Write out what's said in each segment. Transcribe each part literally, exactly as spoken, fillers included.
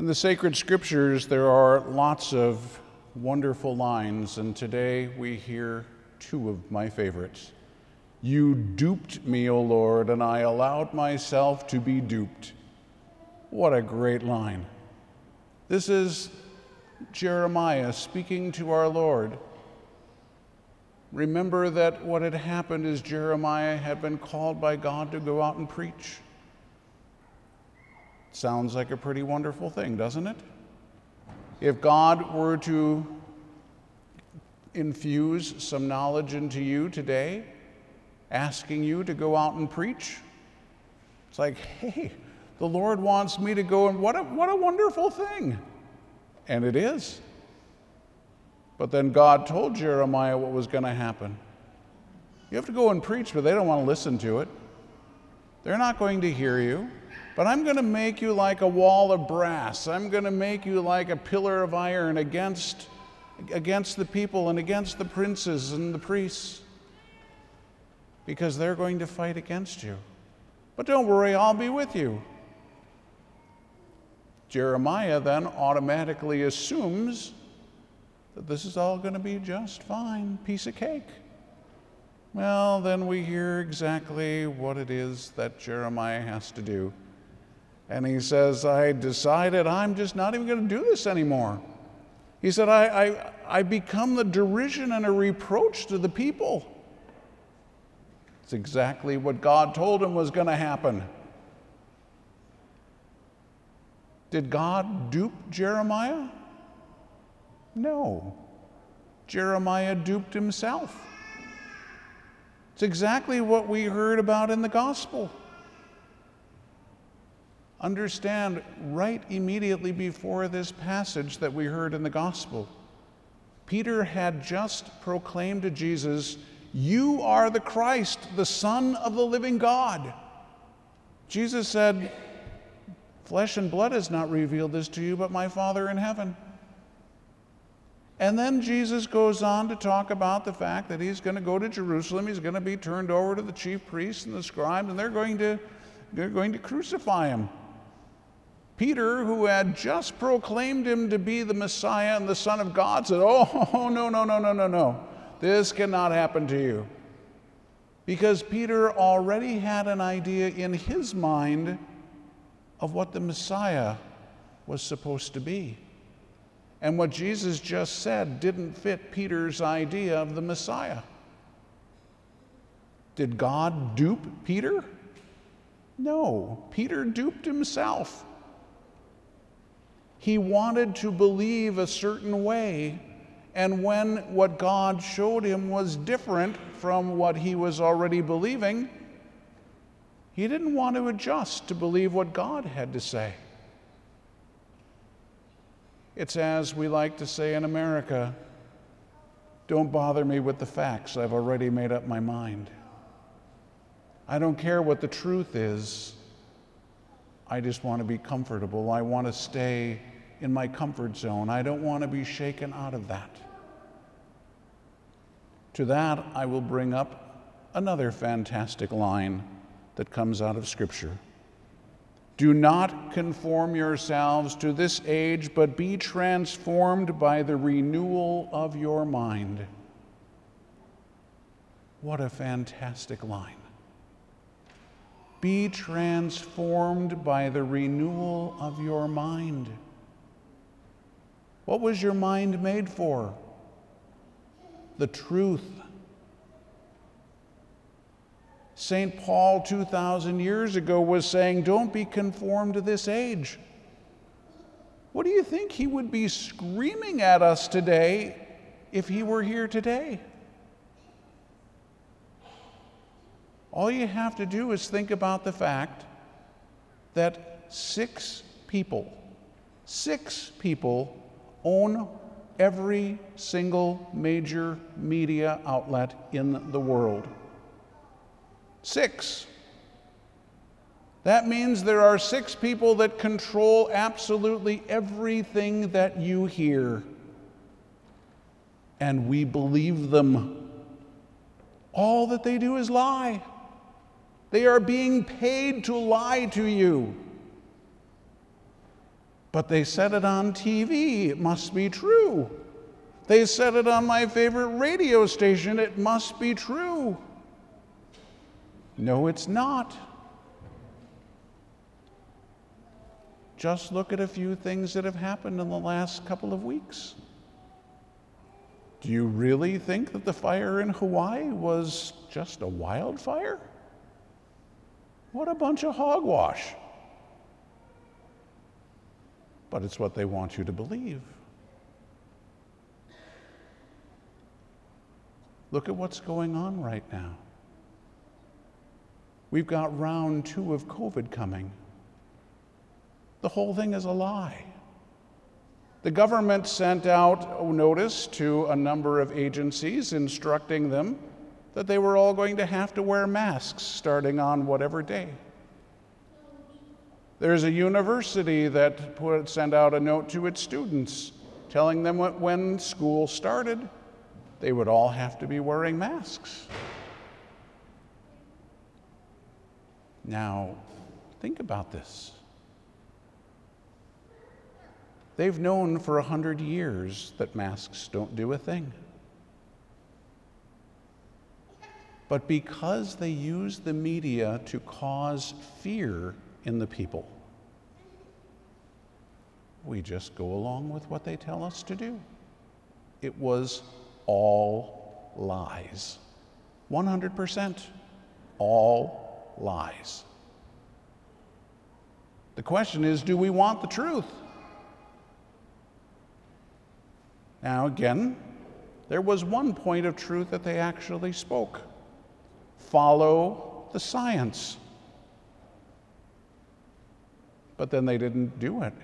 In the sacred scriptures, there are lots of wonderful lines, and today we hear two of my favorites. You duped me, O Lord, and I allowed myself to be duped. What a great line. This is Jeremiah speaking to our Lord. Remember that what had happened is Jeremiah had been called by God to go out and preach. Sounds like a pretty wonderful thing, doesn't it? If God were to infuse some knowledge into you today, asking you to go out and preach, it's like, hey, the Lord wants me to go, and what a, what a wonderful thing. And it is. But then God told Jeremiah what was going to happen. You have to go and preach, but they don't want to listen to it. They're not going to hear you. But I'm going to make you like a wall of brass. I'm going to make you like a pillar of iron against, against the people and against the princes and the priests, because they're going to fight against you. But don't worry, I'll be with you. Jeremiah then automatically assumes that this is all going to be just fine, piece of cake. Well, then we hear exactly what it is that Jeremiah has to do. And he says, I decided I'm just not even going to do this anymore. He said, I, I, I become the derision and a reproach to the people. It's exactly what God told him was going to happen. Did God dupe Jeremiah? No. Jeremiah duped himself. It's exactly what we heard about in the gospel. Understand, right immediately before this passage that we heard in the gospel, Peter had just proclaimed to Jesus, you are the Christ, the Son of the living God. Jesus said, flesh and blood has not revealed this to you, but my Father in heaven. And then Jesus goes on to talk about the fact that he's going to go to Jerusalem, he's going to be turned over to the chief priests and the scribes, and they're going to, they're going to crucify him. Peter, who had just proclaimed him to be the Messiah and the Son of God, said, oh, no, no, no, no, no, no. This cannot happen to you. Because Peter already had an idea in his mind of what the Messiah was supposed to be. And what Jesus just said didn't fit Peter's idea of the Messiah. Did God dupe Peter? No, Peter duped himself. He wanted to believe a certain way, and when what God showed him was different from what he was already believing, he didn't want to adjust to believe what God had to say. It's as we like to say in America, don't bother me with the facts, I've already made up my mind. I don't care what the truth is, I just want to be comfortable. I want to stay in my comfort zone. I don't want to be shaken out of that. To that, I will bring up another fantastic line that comes out of Scripture. Do not conform yourselves to this age, but be transformed by the renewal of your mind. What a fantastic line. Be transformed by the renewal of your mind. What was your mind made for? The truth. Saint Paul two thousand years ago was saying, don't be conformed to this age. What do you think he would be screaming at us today if he were here today? All you have to do is think about the fact that six people, six people own every single major media outlet in the world. Six. That means there are six people that control absolutely everything that you hear. And we believe them. All that they do is lie. They are being paid to lie to you. But they said it on T V. It must be true. They said it on my favorite radio station. It must be true. No, it's not. Just look at a few things that have happened in the last couple of weeks. Do you really think that the fire in Hawaii was just a wildfire? What a bunch of hogwash. But it's what they want you to believe. Look at what's going on right now. We've got round two of COVID coming. The whole thing is a lie. The government sent out a notice to a number of agencies instructing them that they were all going to have to wear masks starting on whatever day. There's a university that put, sent out a note to its students telling them what, when school started, they would all have to be wearing masks. Now, think about this. They've known for a hundred years that masks don't do a thing. But because they use the media to cause fear in the people, we just go along with what they tell us to do. It was all lies. one hundred percent all lies. The question is, do we want the truth? Now again, there was one point of truth that they actually spoke. Follow the science. But then they didn't do it.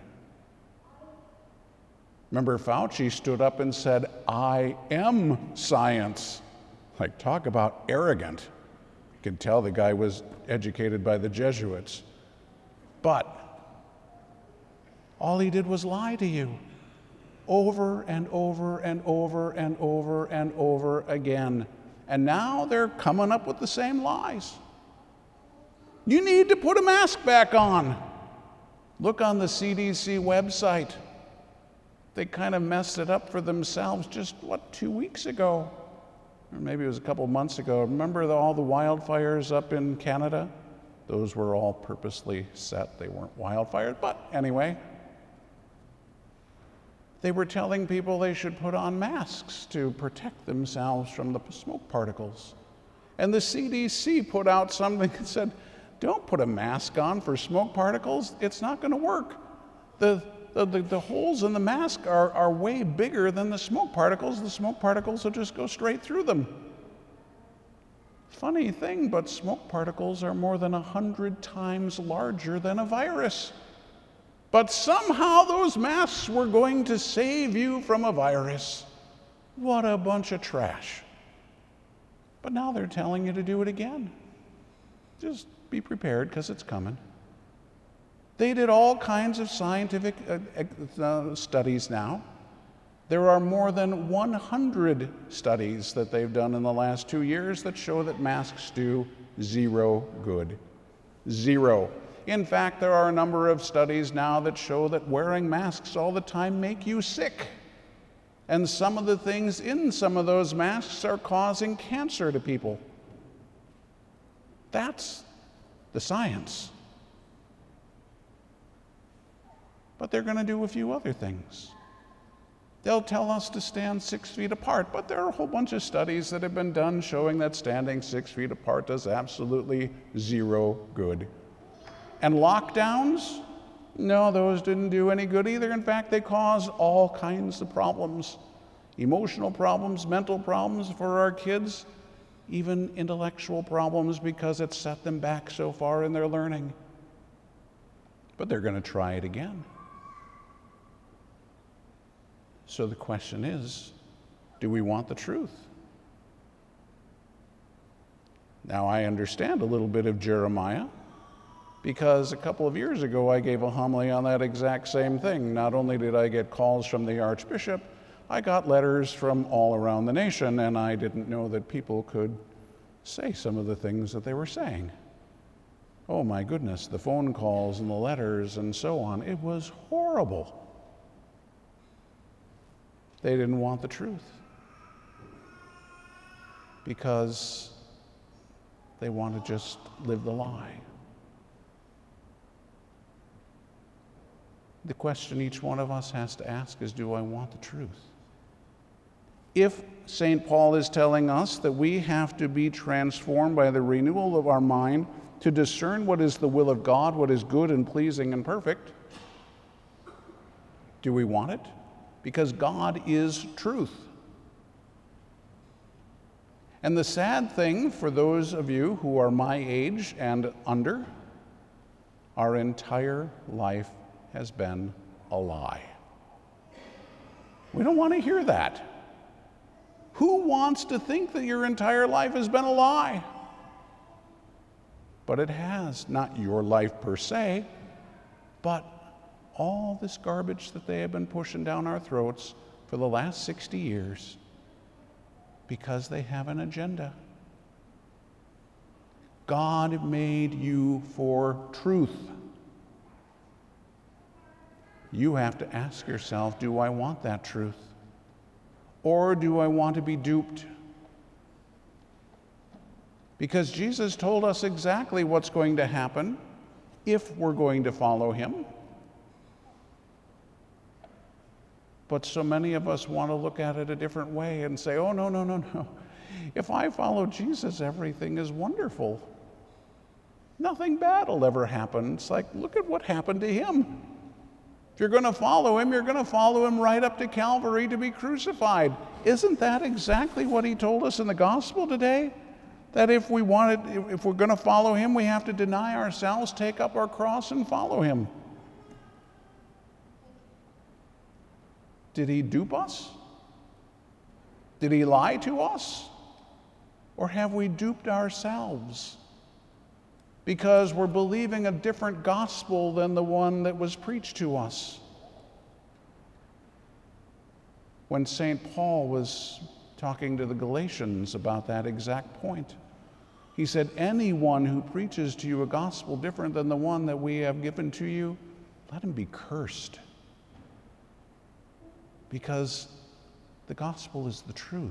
Remember, Fauci stood up and said, I am science. Like, talk about arrogant. You could tell the guy was educated by the Jesuits. But all he did was lie to you over and over and over and over and over again. And now they're coming up with the same lies. You need to put a mask back on. Look on the C D C website. They kind of messed it up for themselves just, what, two weeks ago? Or maybe it was a couple months ago. Remember the, all the wildfires up in Canada? Those were all purposely set. They weren't wildfires, but anyway. They were telling people they should put on masks to protect themselves from the smoke particles. And the C D C put out something that said, don't put a mask on for smoke particles. It's not going to work. The, the, the, the holes in the mask are, are way bigger than the smoke particles. The smoke particles will just go straight through them. Funny thing, but smoke particles are more than a hundred times larger than a virus. But somehow those masks were going to save you from a virus. What a bunch of trash. But now they're telling you to do it again. Just be prepared, because it's coming. They did all kinds of scientific uh, uh, studies now. There are more than one hundred studies that they've done in the last two years that show that masks do zero good. Zero. In fact, there are a number of studies now that show that wearing masks all the time make you sick. And some of the things in some of those masks are causing cancer to people. That's the science. But they're going to do a few other things. They'll tell us to stand six feet apart, but there are a whole bunch of studies that have been done showing that standing six feet apart does absolutely zero good. And lockdowns? No, those didn't do any good either. In fact, they cause all kinds of problems. Emotional problems, mental problems for our kids, even intellectual problems, because it set them back so far in their learning. But they're going to try it again. So the question is, do we want the truth? Now, I understand a little bit of Jeremiah, because a couple of years ago I gave a homily on that exact same thing. Not only did I get calls from the Archbishop, I got letters from all around the nation, and I didn't know that people could say some of the things that they were saying. Oh my goodness, the phone calls and the letters and so on. It was horrible. They didn't want the truth because they want to just live the lie. The question each one of us has to ask is, do I want the truth? If Saint Paul is telling us that we have to be transformed by the renewal of our mind to discern what is the will of God, what is good and pleasing and perfect, do we want it? Because God is truth. And the sad thing for those of you who are my age and under, our entire life has been a lie. We don't want to hear that. Who wants to think that your entire life has been a lie? But it has, not your life per se, but all this garbage that they have been pushing down our throats for the last sixty years because they have an agenda. God made you for truth. You have to ask yourself, do I want that truth? Or do I want to be duped? Because Jesus told us exactly what's going to happen if we're going to follow him. But so many of us want to look at it a different way and say, oh, no, no, no, no. If I follow Jesus, everything is wonderful. Nothing bad will ever happen. It's like, look at what happened to him. If you're going to follow him, you're going to follow him right up to Calvary to be crucified. Isn't that exactly what he told us in the gospel today? That if we wanted, if we're going to follow him, we have to deny ourselves, take up our cross, and follow him. Did he dupe us? Did he lie to us? Or have we duped ourselves because we're believing a different gospel than the one that was preached to us? When Saint Paul was talking to the Galatians about that exact point, he said, anyone who preaches to you a gospel different than the one that we have given to you, let him be cursed. Because the gospel is the truth.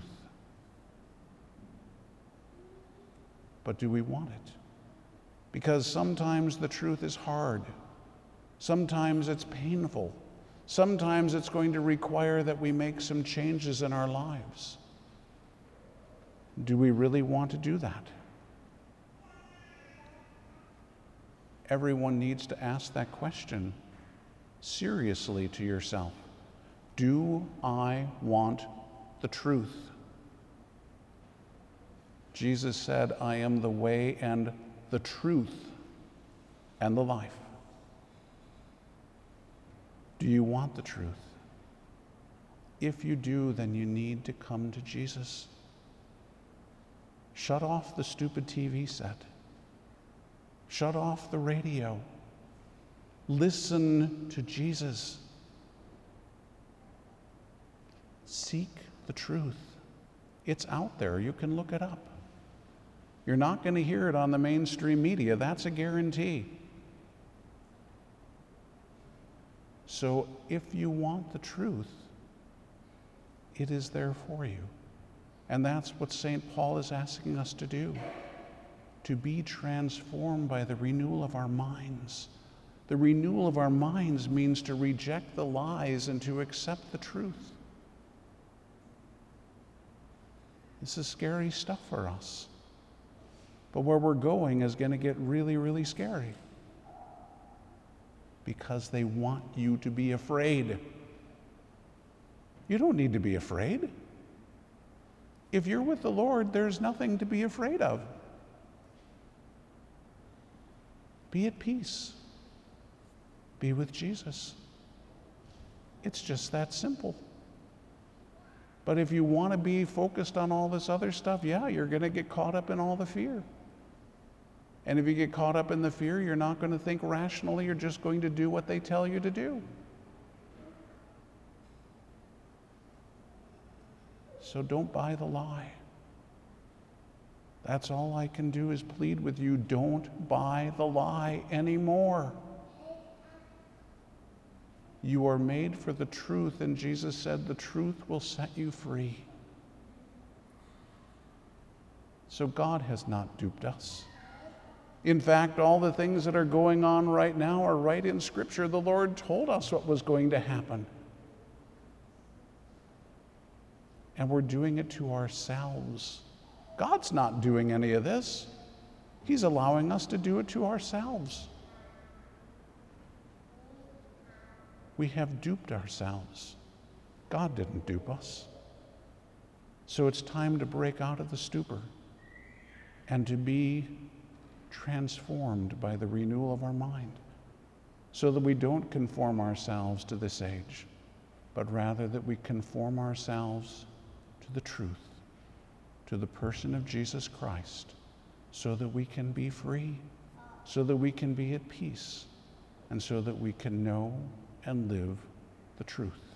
But do we want it? Because sometimes the truth is hard. Sometimes it's painful. Sometimes it's going to require that we make some changes in our lives. Do we really want to do that? Everyone needs to ask that question seriously to yourself. Do I want the truth? Jesus said, I am the way and the truth and the life. Do you want the truth? If you do, then you need to come to Jesus. Shut off the stupid T V set. Shut off the radio. Listen to Jesus. Seek the truth. It's out there. You can look it up. You're not going to hear it on the mainstream media. That's a guarantee. So if you want the truth, it is there for you. And that's what Saint Paul is asking us to do, to be transformed by the renewal of our minds. The renewal of our minds means to reject the lies and to accept the truth. This is scary stuff for us. But where we're going is going to get really, really scary. Because they want you to be afraid. You don't need to be afraid. If you're with the Lord, there's nothing to be afraid of. Be at peace. Be with Jesus. It's just that simple. But if you want to be focused on all this other stuff, yeah, you're going to get caught up in all the fear. And if you get caught up in the fear, you're not going to think rationally. You're just going to do what they tell you to do. So don't buy the lie That's all I can do is plead with you, don't buy the lie anymore. You are made for the truth, and Jesus said the truth will set you free. So God has not duped us. In fact, all the things that are going on right now are right in Scripture. The Lord told us what was going to happen. And we're doing it to ourselves. God's not doing any of this. He's allowing us to do it to ourselves. We have duped ourselves. God didn't dupe us. So it's time to break out of the stupor and to be transformed by the renewal of our mind, so that we don't conform ourselves to this age, but rather that we conform ourselves to the truth, to the person of Jesus Christ, so that we can be free, so that we can be at peace, and so that we can know and live the truth.